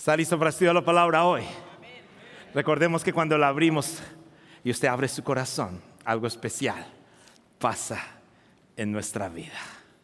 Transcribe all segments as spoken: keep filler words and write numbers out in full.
¿Está listo para estudiar la palabra hoy? Recordemos que cuando la abrimos y usted abre su corazón, algo especial pasa en nuestra vida.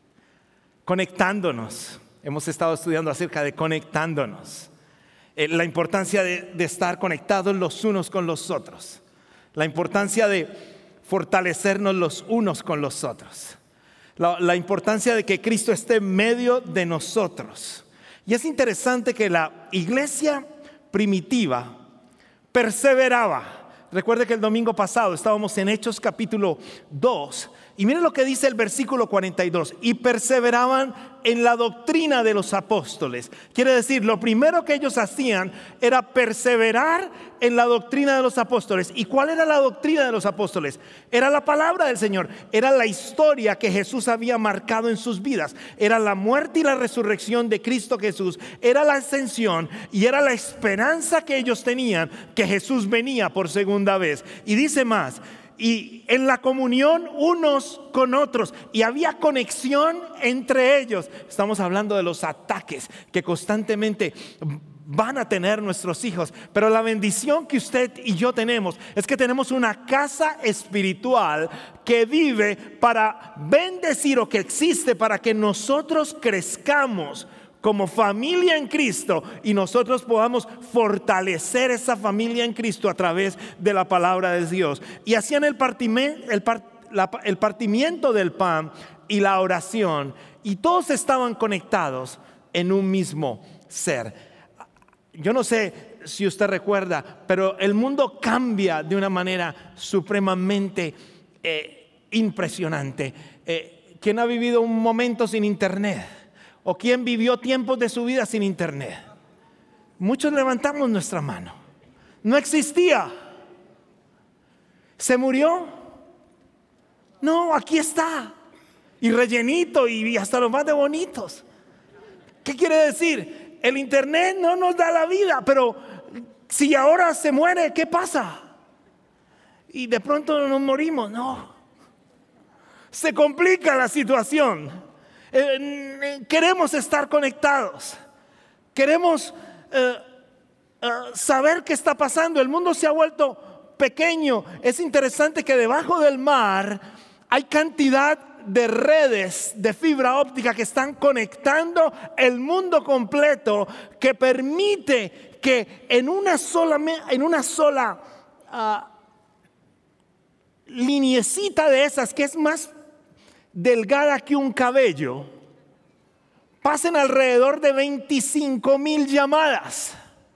Conectándonos. Hemos estado estudiando acerca de conectándonos. Eh, la importancia de, de estar conectados los unos con los otros. La importancia de fortalecernos los unos con los otros. La, la importancia de que Cristo esté en medio de nosotros. Y es interesante que la iglesia primitiva perseveraba. Recuerde que el domingo pasado estábamos en Hechos capítulo dos. Y miren lo que dice el versículo cuarenta y dos. Y perseveraban en la doctrina de los apóstoles. Quiere decir, lo primero que ellos hacían era perseverar en la doctrina de los apóstoles. ¿Y cuál era la doctrina de los apóstoles? Era la palabra del Señor. Era la historia que Jesús había marcado en sus vidas. Era la muerte y la resurrección de Cristo Jesús. Era la ascensión y era la esperanza que ellos tenían que Jesús venía por segunda vez. Y dice más. Y en la comunión unos con otros. Y había conexión entre ellos. Estamos hablando de los ataques que constantemente van a tener nuestros hijos. Pero la bendición que usted y yo tenemos es que tenemos una casa espiritual que vive para bendecir, o que existe para que nosotros crezcamos como familia en Cristo y nosotros podamos fortalecer esa familia en Cristo a través de la palabra de Dios. Y hacían el, partime, el, part, la, el partimiento del pan y la oración, y todos estaban conectados en un mismo ser. Yo no sé si usted recuerda, pero el mundo cambia de una manera supremamente eh, impresionante. Eh, ¿Quién ha vivido un momento sin internet? ¿O quién vivió tiempos de su vida sin internet? Muchos levantamos nuestra mano. No existía. ¿Se murió? No, aquí está. Y rellenito y hasta los más de bonitos. ¿Qué quiere decir? El internet no nos da la vida, pero si ahora se muere, ¿qué pasa? Y de pronto nos morimos. No. Se complica la situación. Eh, queremos estar conectados. Queremos eh, eh, saber qué está pasando. El mundo se ha vuelto pequeño. Es interesante que debajo del mar hay cantidad de redes de fibra óptica que están conectando el mundo completo, que permite que en una sola, en una sola uh, liniecita de esas, que es más delgada que un cabello, pasen alrededor de veinticinco mil llamadas.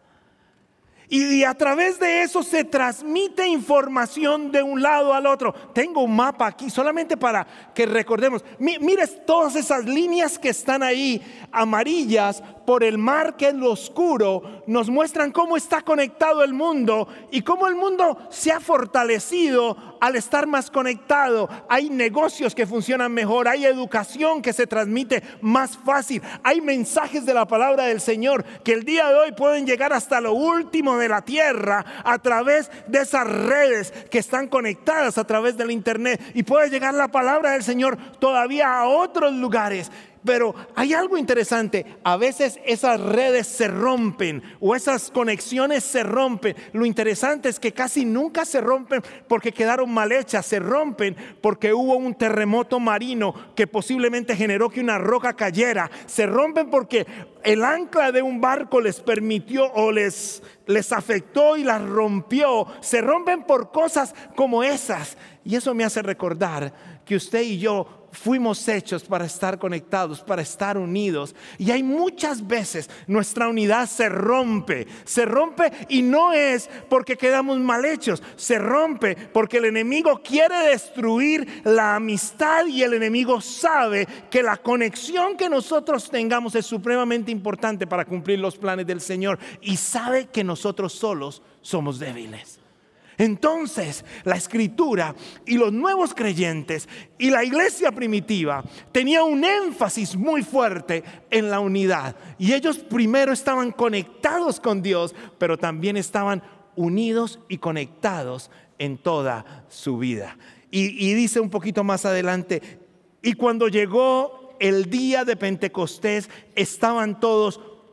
Y a través de eso se transmite información de un lado al otro. Tengo un mapa aquí solamente para que recordemos. Mires todas esas líneas que están ahí amarillas por el mar, que es lo oscuro, nos muestran cómo está conectado el mundo y cómo el mundo se ha fortalecido al estar más conectado. Hay negocios que funcionan mejor, hay educación que se transmite más fácil, hay mensajes de la palabra del Señor que el día de hoy pueden llegar hasta lo último de la tierra a través de esas redes que están conectadas a través del internet, y puede llegar la palabra del Señor todavía a otros lugares. Pero hay algo interesante, a veces esas redes se rompen o esas conexiones se rompen. Lo interesante es que casi nunca se rompen porque quedaron mal hechas, se rompen porque hubo un terremoto marino que posiblemente generó que una roca cayera. Se rompen porque el ancla de un barco les permitió o les, les afectó y las rompió. Se rompen por cosas como esas. Y eso me hace recordar que usted y yo fuimos hechos para estar conectados, para estar unidos. Y hay muchas veces nuestra unidad se rompe. Se rompe y no es porque quedamos mal hechos. Se rompe porque el enemigo quiere destruir la amistad, y el enemigo sabe que la conexión que nosotros tengamos es supremamente importante para cumplir los planes del Señor. Y sabe que nosotros solos somos débiles. Entonces la Escritura y los nuevos creyentes y la iglesia primitiva tenía un énfasis muy fuerte en la unidad. Y ellos primero estaban conectados con Dios, pero también estaban unidos y conectados en toda su vida. Y, y dice un poquito más adelante: y cuando llegó el día de Pentecostés, estaban todos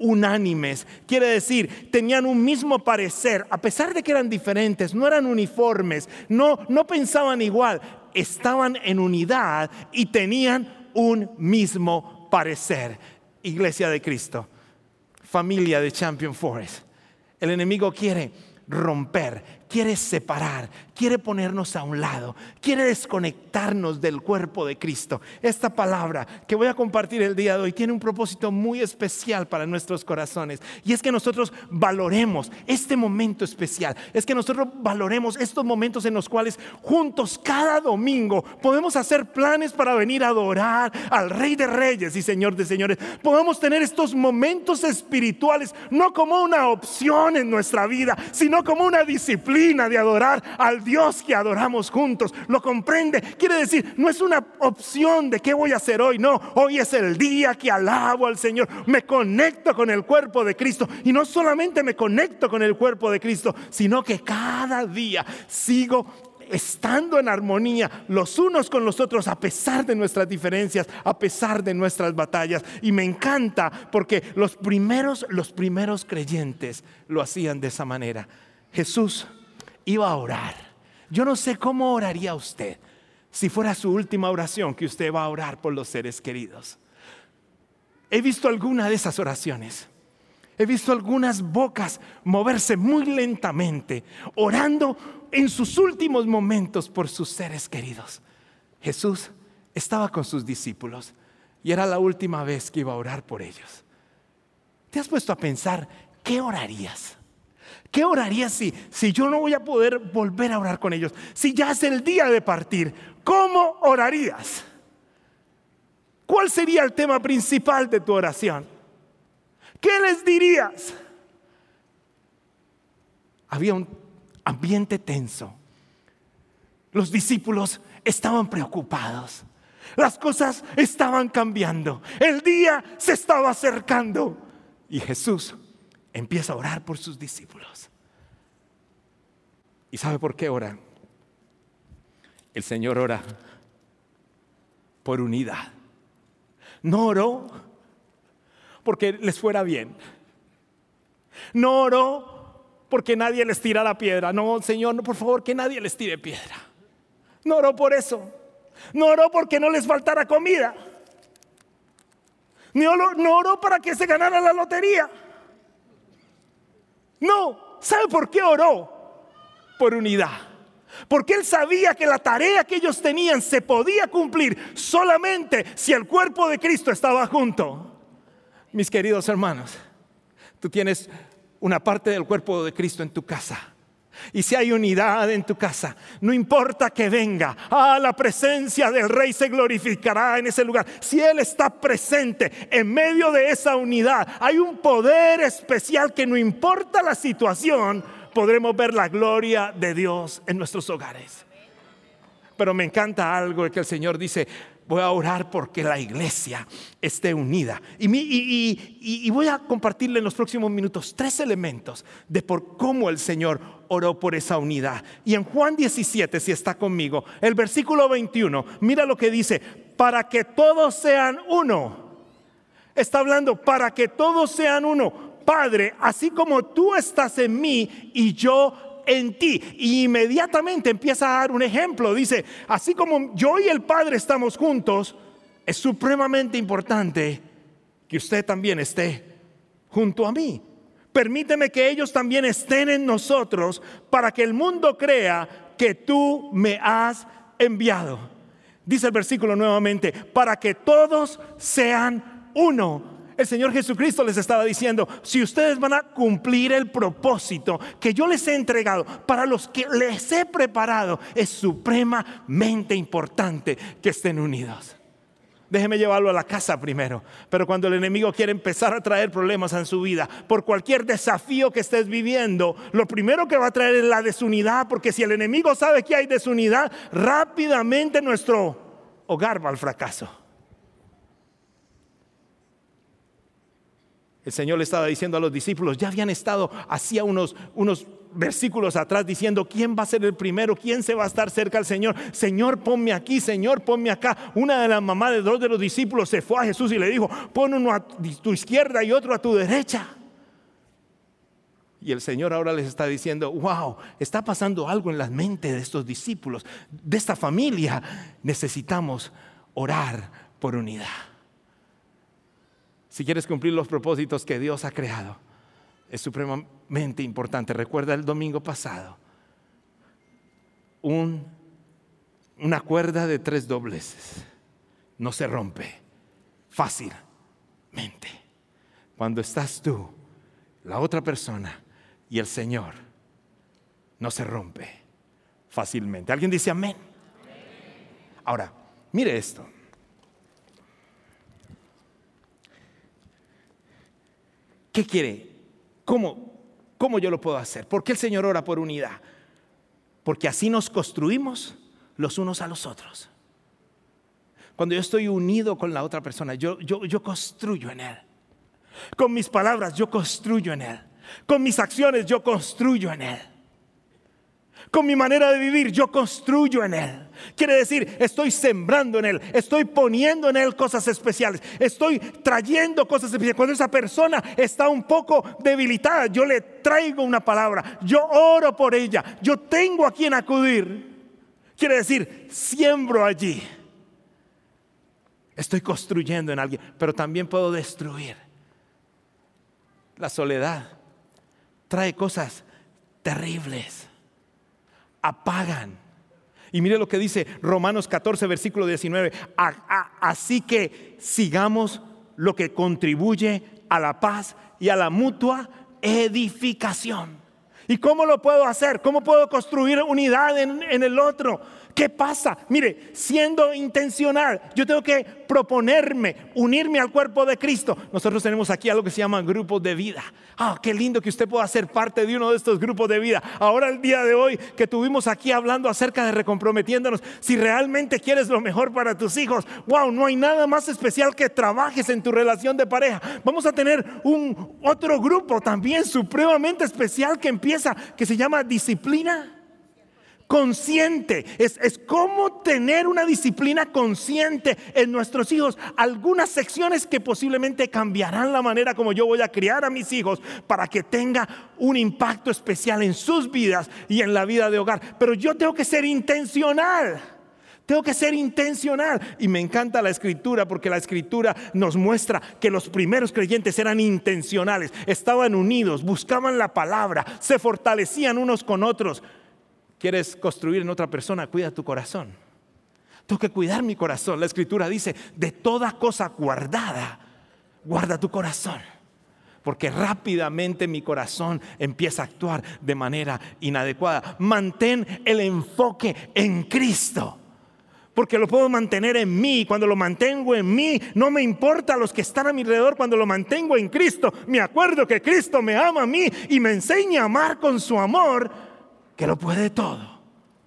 unánimes. Quiere decir, tenían un mismo parecer, a pesar de que eran diferentes, no eran uniformes, no, no pensaban igual, estaban en unidad y tenían un mismo parecer. Iglesia de Cristo, familia de Champion Forest, el enemigo quiere romper, quiere separar, quiere ponernos a un lado, quiere desconectarnos del cuerpo de Cristo. Esta palabra que voy a compartir el día de hoy tiene un propósito muy especial para nuestros corazones, y es que nosotros valoremos este momento especial, es que nosotros valoremos estos momentos en los cuales juntos cada domingo podemos hacer planes para venir a adorar al Rey de Reyes y Señor de Señores. Podemos tener estos momentos espirituales no como una opción en nuestra vida, sino como una disciplina de adorar al Dios que adoramos juntos. ¿Lo comprende? Quiere decir, no es una opción de qué voy a hacer hoy. No, hoy es el día que alabo al Señor. Me conecto con el cuerpo de Cristo, y no solamente me conecto con el cuerpo de Cristo, sino que cada día sigo estando en armonía los unos con los otros, a pesar de nuestras diferencias, a pesar de nuestras batallas. Y me encanta porque los primeros, los primeros creyentes lo hacían de esa manera. Jesús iba a orar. Yo no sé cómo oraría usted si fuera su última oración que usted va a orar por los seres queridos. He visto alguna de esas oraciones. He visto algunas bocas moverse muy lentamente, orando en sus últimos momentos por sus seres queridos. Jesús estaba con sus discípulos y era la última vez que iba a orar por ellos. ¿Te has puesto a pensar qué orarías? ¿Qué orarías si, si yo no voy a poder volver a orar con ellos? Si ya es el día de partir, ¿cómo orarías? ¿Cuál sería el tema principal de tu oración? ¿Qué les dirías? Había un ambiente tenso. Los discípulos estaban preocupados. Las cosas estaban cambiando. El día se estaba acercando. Y Jesús empieza a orar por sus discípulos. ¿Y sabe por qué ora? El Señor ora por unidad. No oró porque les fuera bien. No oró porque nadie les tirara piedra. No, Señor, por favor, que nadie les tire piedra. No oró por eso. No oró porque no les faltara comida. No oró, no oró para que se ganara la lotería. No, ¿sabe por qué oró? Por unidad. Porque Él sabía que la tarea que ellos tenían se podía cumplir solamente si el cuerpo de Cristo estaba junto. Mis queridos hermanos, tú tienes una parte del cuerpo de Cristo en tu casa. Y si hay unidad en tu casa, no importa que venga, ah, la presencia del Rey se glorificará en ese lugar. Si Él está presente en medio de esa unidad, hay un poder especial que no importa la situación, podremos ver la gloria de Dios en nuestros hogares. Pero me encanta algo que el Señor dice: voy a orar porque la iglesia esté unida. Y, mi, y, y, y voy a compartirle en los próximos minutos tres elementos de por cómo el Señor oró por esa unidad. Y en Juan diecisiete, si está conmigo, el versículo veintiuno, mira lo que dice: para que todos sean uno. Está hablando para que todos sean uno. Padre, así como tú estás en mí y yo en ti. Y inmediatamente empieza a dar un ejemplo. Dice: así como yo y el Padre estamos juntos, es supremamente importante que usted también esté junto a mí. Permíteme que ellos también estén en nosotros, para que el mundo crea que tú me has enviado. Dice el versículo nuevamente: para que todos sean uno. El Señor Jesucristo les estaba diciendo: si ustedes van a cumplir el propósito que yo les he entregado, para los que les he preparado, es supremamente importante que estén unidos. Déjeme llevarlo a la casa primero. Pero cuando el enemigo quiere empezar a traer problemas en su vida, por cualquier desafío que estés viviendo, lo primero que va a traer es la desunidad. Porque si el enemigo sabe que hay desunidad, rápidamente nuestro hogar va al fracaso. El Señor le estaba diciendo a los discípulos: ya habían estado hacía unos, unos versículos atrás diciendo, ¿quién va a ser el primero? ¿Quién se va a estar cerca al Señor? Señor, ponme aquí, Señor, ponme acá. Una de las mamás de dos de los discípulos se fue a Jesús y le dijo, pon uno a tu izquierda y otro a tu derecha. Y el Señor ahora les está diciendo, wow, está pasando algo en la mente de estos discípulos, de esta familia. Necesitamos orar por unidad. Si quieres cumplir los propósitos que Dios ha creado, es supremamente importante. Recuerda el domingo pasado, un, una cuerda de tres dobleces no se rompe fácilmente. Cuando estás tú, la otra persona y el Señor, no se rompe fácilmente. ¿Alguien dice amén? Ahora, mire esto. ¿Qué quiere? ¿Cómo, ¿Cómo yo lo puedo hacer? ¿Por qué el Señor ora por unidad? Porque así nos construimos los unos a los otros. Cuando yo estoy unido con la otra persona, yo, yo, yo construyo en Él. Con mis palabras yo construyo en Él. Con mis acciones yo construyo en Él. Con mi manera de vivir yo construyo en Él. Quiere decir, estoy sembrando en Él, estoy poniendo en Él cosas especiales, estoy trayendo cosas especiales. Cuando esa persona está un poco debilitada, yo le traigo una palabra, yo oro por ella, yo tengo a quien acudir. Quiere decir, siembro allí. Estoy construyendo en alguien, pero también puedo destruir. La soledad trae cosas terribles, apagan. Y mire lo que dice Romanos catorce, versículo diecinueve. A, a, así que sigamos lo que contribuye a la paz y a la mutua edificación. ¿Y cómo lo puedo hacer? ¿Cómo puedo construir unidad en, en el otro? ¿Qué pasa? Mire, siendo intencional, yo tengo que proponerme, unirme al cuerpo de Cristo. Nosotros tenemos aquí algo que se llama grupos de vida. Ah, qué lindo que usted pueda ser parte de uno de estos grupos de vida. Ahora el día de hoy que tuvimos aquí hablando acerca de recomprometiéndonos, si realmente quieres lo mejor para tus hijos, wow, no hay nada más especial que trabajes en tu relación de pareja. Vamos a tener un otro grupo también supremamente especial que empieza, que se llama disciplina consciente. Es, es cómo tener una disciplina consciente en nuestros hijos. Algunas secciones que posiblemente cambiarán la manera como yo voy a criar a mis hijos para que tenga un impacto especial en sus vidas y en la vida de hogar. Pero yo tengo que ser intencional. Tengo que ser intencional. Y me encanta la escritura, porque la escritura nos muestra que los primeros creyentes eran intencionales, estaban unidos, buscaban la palabra, se fortalecían unos con otros. ¿Quieres construir en otra persona? Cuida tu corazón. Tengo que cuidar mi corazón. La escritura dice, de toda cosa guardada, guarda tu corazón. Porque rápidamente mi corazón empieza a actuar de manera inadecuada. Mantén el enfoque en Cristo. Porque lo puedo mantener en mí. Cuando lo mantengo en mí, no me importa los que están a mi alrededor. Cuando lo mantengo en Cristo, me acuerdo que Cristo me ama a mí y me enseña a amar con su amor, que lo puede todo.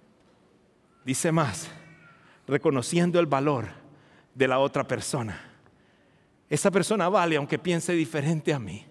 Dice más, reconociendo el valor de la otra persona. Esa persona vale aunque piense diferente a mí.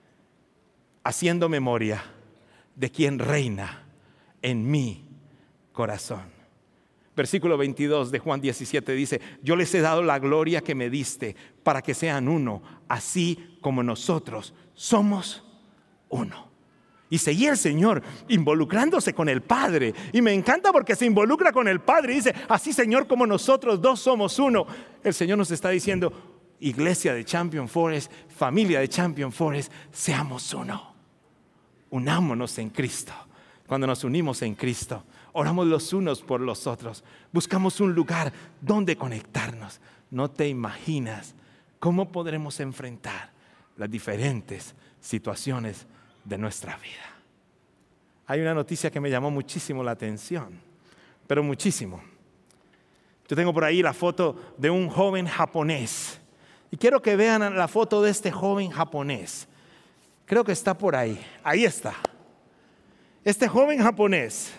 Haciendo memoria de quien reina en mi corazón. Versículo veintidós de Juan diecisiete dice, yo les he dado la gloria que me diste para que sean uno, así como nosotros somos uno. Y seguía el Señor involucrándose con el Padre. Y me encanta porque se involucra con el Padre y dice, así Señor, como nosotros dos somos uno. El Señor nos está diciendo, iglesia de Champion Forest, familia de Champion Forest, seamos uno. Unámonos en Cristo. Cuando nos unimos en Cristo, oramos los unos por los otros. Buscamos un lugar donde conectarnos. No te imaginas cómo podremos enfrentar las diferentes situaciones de nuestra vida. Hay una noticia que me llamó muchísimo la atención, pero muchísimo. Yo tengo por ahí la foto de un joven japonés y quiero que vean la foto de este joven japonés. Creo que está por ahí. Ahí está. Este joven japonés,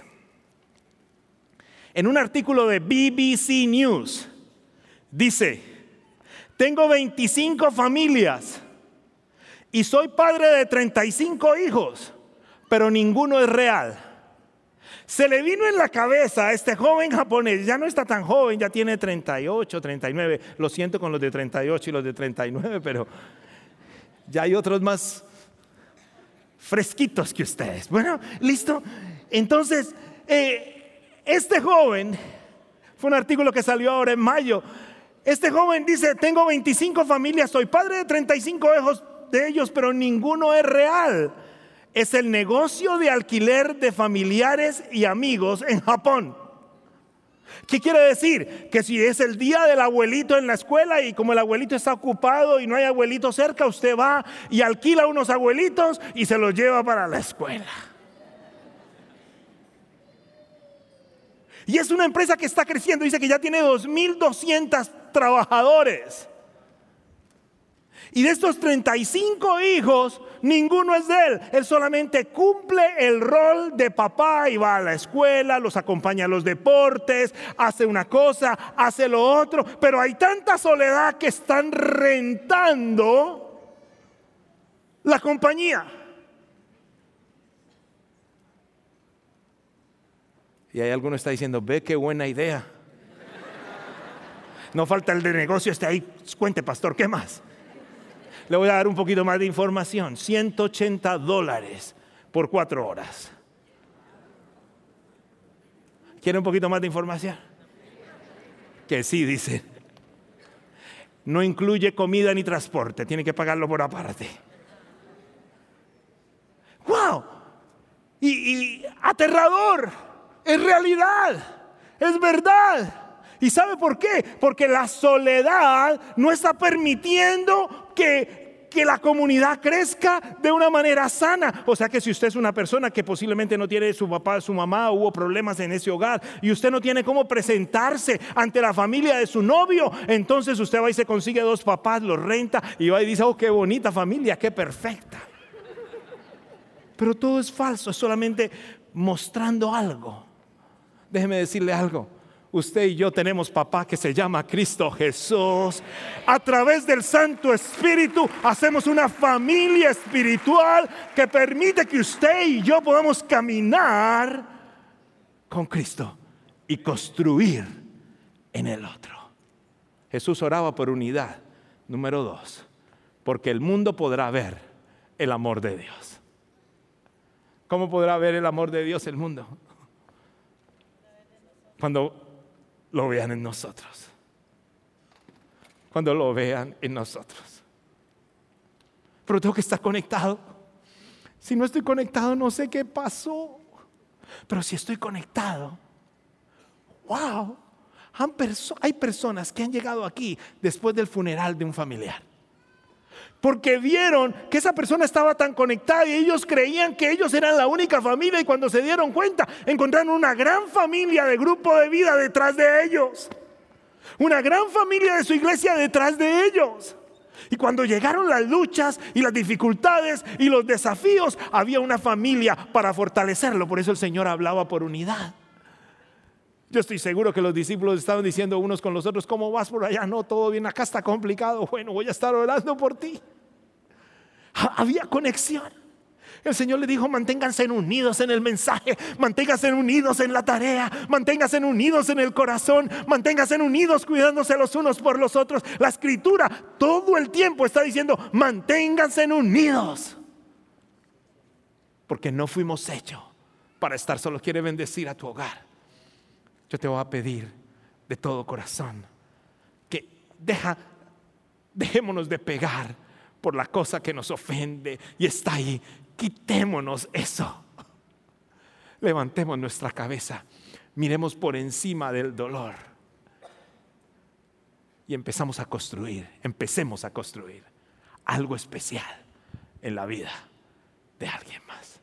en un artículo de B B C News, dice: tengo veinticinco familias y soy padre de treinta y cinco hijos. pero ninguno es real. Se le vino en la cabeza a este joven japonés, ya no está tan joven, ya tiene treinta y ocho, treinta y nueve. Lo siento con los de treinta y ocho y los de treinta y nueve, pero ya hay otros más fresquitos que ustedes. Bueno, listo. Entonces, eh, este joven, fue un artículo que salió ahora en mayo. Este joven dice: tengo veinticinco familias, soy padre de treinta y cinco hijos de ellos, pero ninguno es real. Es el negocio de alquiler de familiares y amigos en Japón. ¿Qué quiere decir? Que si es el día del abuelito en la escuela y como el abuelito está ocupado y no hay abuelito cerca, usted va y alquila unos abuelitos y se los lleva para la escuela. Y es una empresa que está creciendo, dice que ya tiene dos mil doscientos trabajadores. Y de estos treinta y cinco hijos, ninguno es de él. Él solamente cumple el rol de papá y va a la escuela, los acompaña a los deportes, hace una cosa, hace lo otro. Pero hay tanta soledad que están rentando la compañía. Y hay alguno que está diciendo: ve qué buena idea. No falta el de negocio, este ahí. Cuente, pastor, ¿qué más? Le voy a dar un poquito más de información. ciento ochenta dólares por cuatro horas. ¿Quiere un poquito más de información? Que sí, dice. No incluye comida ni transporte. Tiene que pagarlo por aparte. ¡Wow! Y, y aterrador. Es realidad. Es verdad. ¿Y sabe por qué? Porque la soledad no está permitiendo que, que la comunidad crezca de una manera sana. O sea que si usted es una persona que posiblemente no tiene su papá, su mamá, hubo problemas en ese hogar y usted no tiene cómo presentarse ante la familia de su novio, entonces usted va y se consigue dos papás, los renta y va y dice: oh, qué bonita familia, qué perfecta. Pero todo es falso, es solamente mostrando algo. Déjeme decirle algo. Usted y yo tenemos papá que se llama Cristo Jesús. A través del Santo Espíritu hacemos una familia espiritual que permite que usted y yo podamos caminar con Cristo y construir en el otro. Jesús oraba por unidad. Número dos, porque el mundo podrá ver el amor de Dios. ¿Cómo podrá ver el amor de Dios el mundo? Cuando lo vean en nosotros. Cuando lo vean en nosotros. Pero tengo que estar conectado. Si no estoy conectado, no sé qué pasó. Pero si estoy conectado, wow, hay personas que han llegado aquí después del funeral de un familiar. Porque vieron que esa persona estaba tan conectada y ellos creían que ellos eran la única familia, y cuando se dieron cuenta encontraron una gran familia de grupo de vida detrás de ellos, una gran familia de su iglesia detrás de ellos. Y cuando llegaron las luchas y las dificultades y los desafíos, había una familia para fortalecerlo. Por eso el Señor hablaba por unidad. Yo estoy seguro que los discípulos estaban diciendo unos con los otros: ¿cómo vas por allá? No, todo bien, acá está complicado. Bueno, voy a estar orando por ti. Había conexión. El Señor le dijo: manténganse unidos en el mensaje, manténganse unidos en la tarea, manténganse unidos en el corazón, manténganse unidos cuidándose los unos por los otros. La Escritura todo el tiempo está diciendo: manténganse unidos. Porque no fuimos hechos para estar solos. Quiere bendecir a tu hogar. Yo te voy a pedir de todo corazón que deja, dejémonos de pegar por la cosa que nos ofende y está ahí. Quitémonos eso. Levantemos nuestra cabeza, miremos por encima del dolor y empezamos a construir, empecemos a construir algo especial en la vida de alguien más.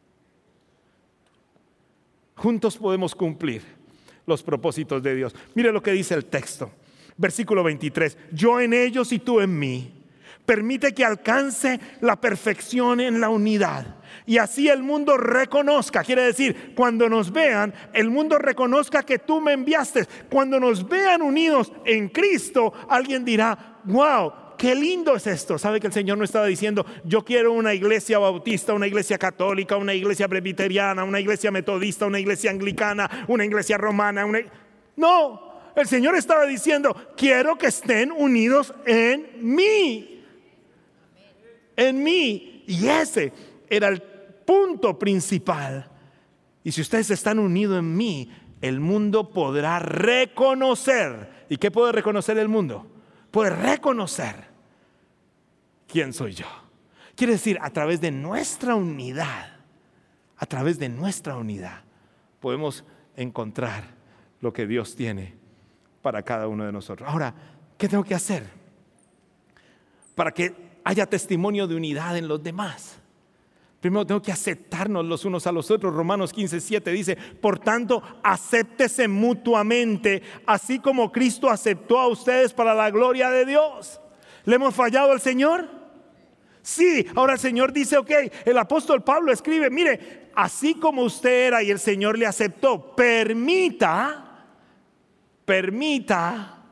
Juntos podemos cumplir los propósitos de Dios. Mire lo que dice el texto, versículo veintitrés: yo en ellos y tú en mí. Permite que alcance la perfección en la unidad. Y así el mundo reconozca, quiere decir, cuando nos vean, el mundo reconozca que tú me enviaste. Cuando nos vean unidos en Cristo, alguien dirá: wow, qué qué lindo es esto. ¿Sabe que el Señor no estaba diciendo, yo quiero una iglesia bautista, una iglesia católica, una iglesia presbiteriana, una iglesia metodista, una iglesia anglicana, una iglesia romana? Una... No, el Señor estaba diciendo, quiero que estén unidos en mí. En mí. Y ese era el punto principal. Y si ustedes están unidos en mí, el mundo podrá reconocer. ¿Y qué puede reconocer el mundo? Puede reconocer quién soy yo. Quiere decir, a través de nuestra unidad, a través de nuestra unidad, podemos encontrar lo que Dios tiene para cada uno de nosotros. Ahora, ¿qué tengo que hacer para que haya testimonio de unidad en los demás? Primero tengo que aceptarnos los unos a los otros. Romanos quince, siete dice, por tanto, acéptese mutuamente, así como Cristo aceptó a ustedes para la gloria de Dios. ¿Le hemos fallado al Señor? Sí. Ahora el Señor dice, ok, el apóstol Pablo escribe, mire, así como usted era y el Señor le aceptó, permita, permita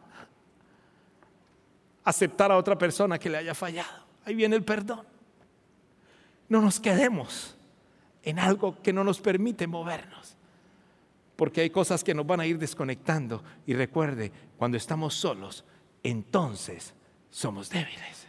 aceptar a otra persona que le haya fallado. Ahí viene el perdón. No nos quedemos en algo que no nos permite movernos, porque hay cosas que nos van a ir desconectando. Y recuerde, cuando estamos solos, entonces somos débiles.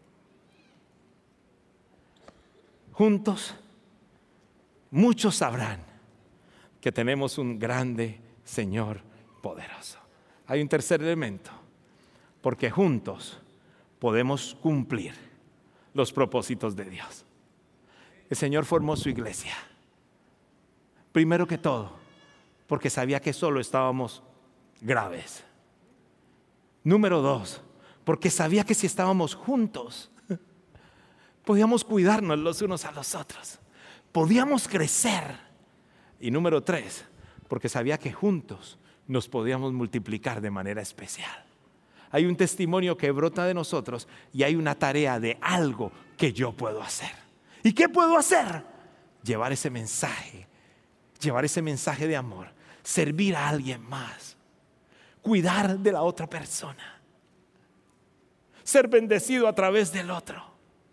Juntos, muchos sabrán que tenemos un grande Señor poderoso. Hay un tercer elemento, porque juntos podemos cumplir los propósitos de Dios. El Señor formó su iglesia, primero que todo, porque sabía que solo estábamos graves. Número dos, porque sabía que si estábamos juntos, podíamos cuidarnos los unos a los otros, podíamos crecer. Y número tres, porque sabía que juntos nos podíamos multiplicar de manera especial. Hay un testimonio que brota de nosotros y hay una tarea de algo que yo puedo hacer. ¿Y qué puedo hacer? Llevar ese mensaje, llevar ese mensaje de amor, servir a alguien más, cuidar de la otra persona, ser bendecido a través del otro.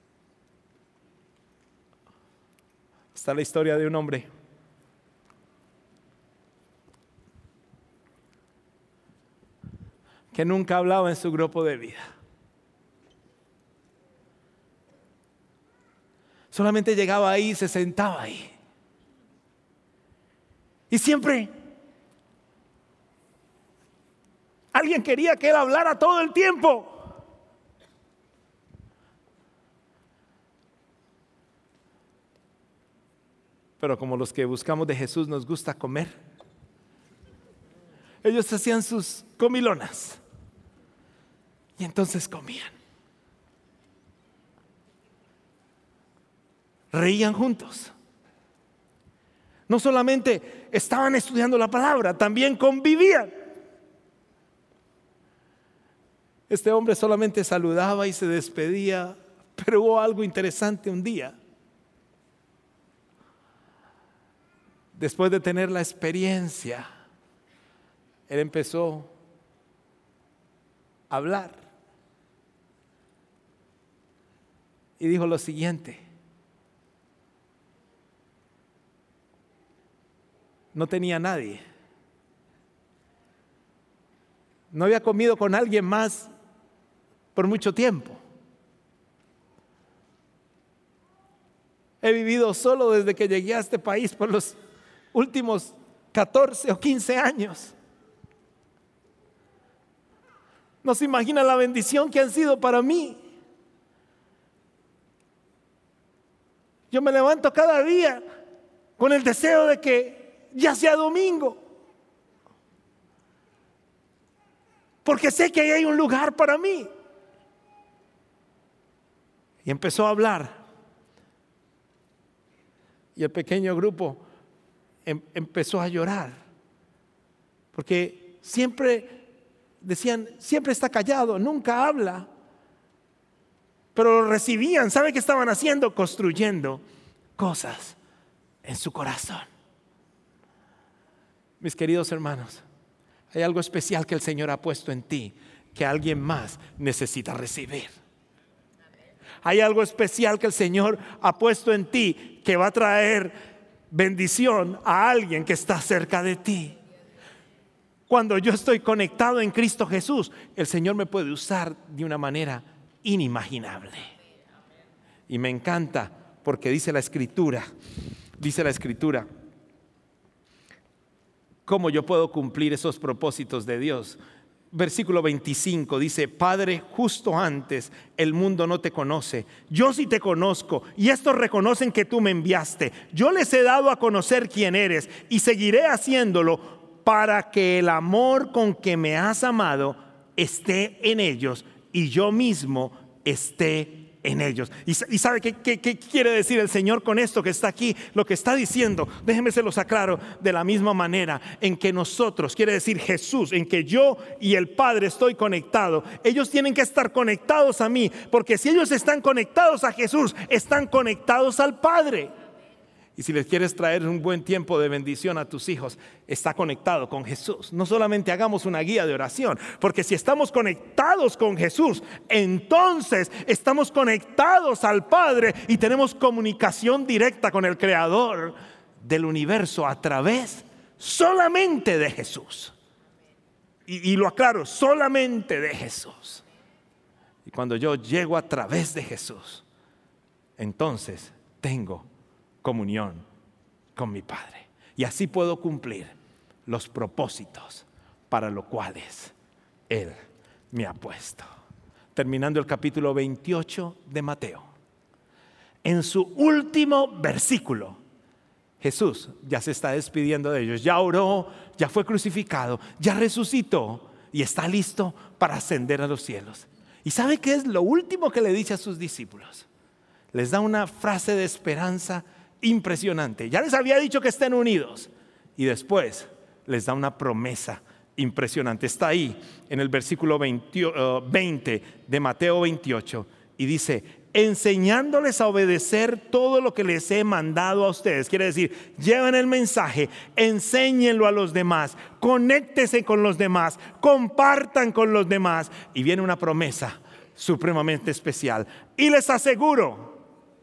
Está la historia de un hombre que nunca hablaba en su grupo de vida. Solamente llegaba ahí y se sentaba ahí. Y siempre alguien quería que él hablara todo el tiempo. Pero como los que buscamos de Jesús nos gusta comer, ellos hacían sus comilonas y entonces comían. Reían juntos. No solamente estaban estudiando la palabra, también convivían. Este hombre solamente saludaba y se despedía, pero hubo algo interesante un día. Después de tener la experiencia, él empezó a hablar y dijo lo siguiente: no tenía nadie, no había comido con alguien más por mucho tiempo. He vivido solo desde que llegué a este país por los últimos catorce o quince años. No se imagina la bendición que han sido para mí. Yo me levanto cada día con el deseo de que ya sea domingo, porque sé que ahí hay un lugar para mí. Y empezó a hablar, y el pequeño grupo em- empezó a llorar, porque siempre decían, siempre está callado, nunca habla. Pero lo recibían. ¿Sabe qué estaban haciendo? Construyendo cosas en su corazón. Mis queridos hermanos, hay algo especial que el Señor ha puesto en ti, que alguien más necesita recibir. Hay algo especial que el Señor ha puesto en ti que va a traer bendición a alguien que está cerca de ti. Cuando yo estoy conectado en Cristo Jesús, el Señor me puede usar de una manera inimaginable. Y me encanta porque dice la Escritura, dice la Escritura, ¿cómo yo puedo cumplir esos propósitos de Dios? Versículo veinticinco dice: Padre, justo antes el mundo no te conoce, yo sí te conozco, y estos reconocen que tú me enviaste. Yo les he dado a conocer quién eres y seguiré haciéndolo para que el amor con que me has amado esté en ellos y yo mismo esté en ellos. ¿Y sabe qué, qué, qué quiere decir el Señor con esto que está aquí? Lo que está diciendo, déjenme se los aclaro, de la misma manera en que nosotros, quiere decir Jesús, en que yo y el Padre estoy conectado. Ellos tienen que estar conectados a mí, porque si ellos están conectados a Jesús, están conectados al Padre. Y si les quieres traer un buen tiempo de bendición a tus hijos, está conectado con Jesús. No solamente hagamos una guía de oración, porque si estamos conectados con Jesús, entonces estamos conectados al Padre y tenemos comunicación directa con el Creador del universo a través solamente de Jesús. Y, y lo aclaro, solamente de Jesús. Y cuando yo llego a través de Jesús, entonces tengo comunión con mi Padre. Y así puedo cumplir los propósitos para los cuales Él me ha puesto. Terminando el capítulo veintiocho de Mateo. En su último versículo, Jesús ya se está despidiendo de ellos. Ya oró, ya fue crucificado, ya resucitó y está listo para ascender a los cielos. ¿Y sabe qué es lo último que le dice a sus discípulos? Les da una frase de esperanza impresionante. Ya les había dicho que estén unidos y después les da una promesa impresionante. Está ahí en el versículo veinte de Mateo veintiocho y dice: enseñándoles a obedecer todo lo que les he mandado a ustedes. Quiere decir, lleven el mensaje, enséñenlo a los demás, conéctense con los demás, compartan con los demás. Y viene una promesa supremamente especial. Y les aseguro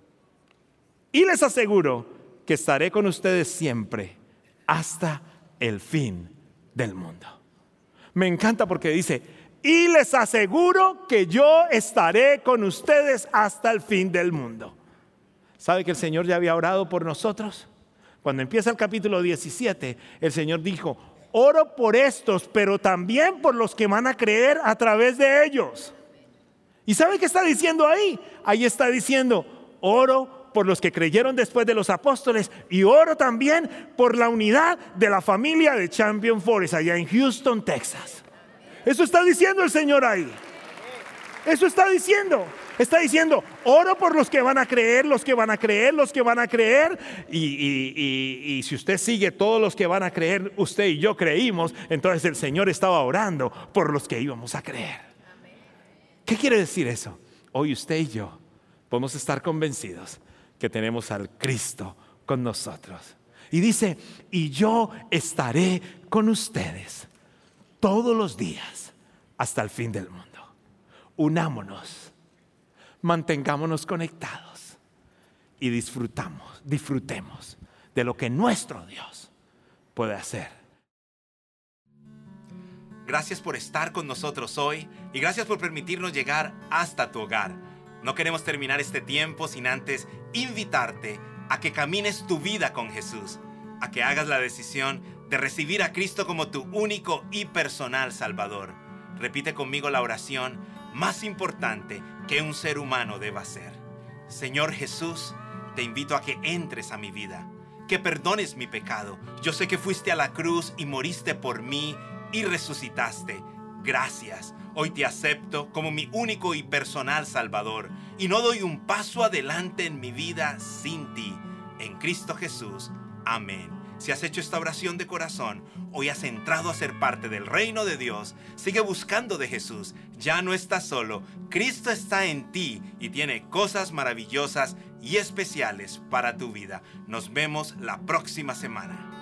Y les aseguro que estaré con ustedes siempre hasta el fin del mundo. Me encanta porque dice: y les aseguro que yo estaré con ustedes hasta el fin del mundo. ¿Sabe que el Señor ya había orado por nosotros? Cuando empieza el capítulo diecisiete, el Señor dijo: oro por estos, pero también por los que van a creer a través de ellos. ¿Y sabe qué está diciendo ahí? Ahí está diciendo: oro por los que creyeron después de los apóstoles, y oro también por la unidad de la familia de Champion Forest allá en Houston, Texas. Eso está diciendo el Señor ahí. Eso está diciendo. Está diciendo: oro por los que van a creer, los que van a creer, los que van a creer. Y, y, y, y si usted sigue todos los que van a creer, usted y yo creímos, entonces el Señor estaba orando por los que íbamos a creer. ¿Qué quiere decir eso? Hoy usted y yo podemos estar convencidos que tenemos al Cristo con nosotros. Y dice: y yo estaré con ustedes todos los días hasta el fin del mundo. Unámonos, mantengámonos conectados y disfrutamos, disfrutemos de lo que nuestro Dios puede hacer. Gracias por estar con nosotros hoy y gracias por permitirnos llegar hasta tu hogar. No queremos terminar este tiempo sin antes invitarte a que camines tu vida con Jesús, a que hagas la decisión de recibir a Cristo como tu único y personal Salvador. Repite conmigo la oración más importante que un ser humano deba hacer. Señor Jesús, te invito a que entres a mi vida, que perdones mi pecado. Yo sé que fuiste a la cruz y moriste por mí y resucitaste. Gracias. Hoy te acepto como mi único y personal Salvador y no doy un paso adelante en mi vida sin ti. En Cristo Jesús. Amén. Si has hecho esta oración de corazón, hoy has entrado a ser parte del reino de Dios. Sigue buscando de Jesús. Ya no estás solo. Cristo está en ti y tiene cosas maravillosas y especiales para tu vida. Nos vemos la próxima semana.